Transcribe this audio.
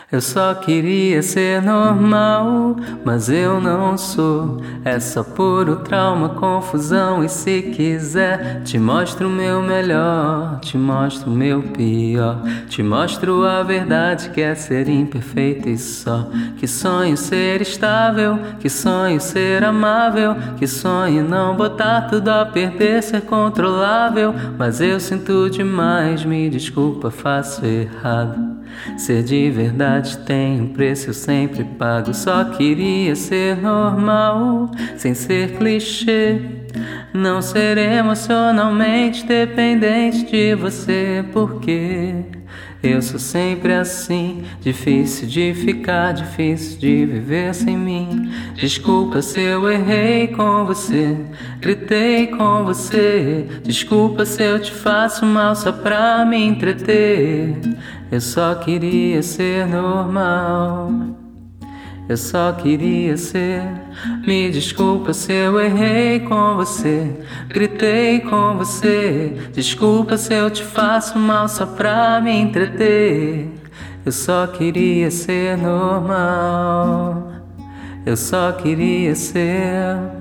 Eu só queria ser normal, mas eu não sou. É só puro trauma, confusão. E se quiser, te mostro o meu melhor, te mostro o meu pior. Te mostro a verdade que é ser imperfeito e só. Que sonho ser estável, que sonho ser amável, que sonho não botar tudo a perder, ser controlável. Mas eu sinto demais, me desculpa, faço errado. Ser de verdade tem um preço, eu sempre pago. Só queria ser normal, sem ser clichê. Não ser emocionalmente dependente de você, porque eu sou sempre assim. Difícil de ficar, difícil de viver sem mim. Desculpa se eu errei com você, gritei com você. Desculpa se eu te faço mal só pra me entreter. Eu só queria ser normal, eu só queria ser. Me desculpa se eu errei com você, gritei com você. Desculpa se eu te faço mal só pra me entreter. Eu só queria ser normal, eu só queria ser.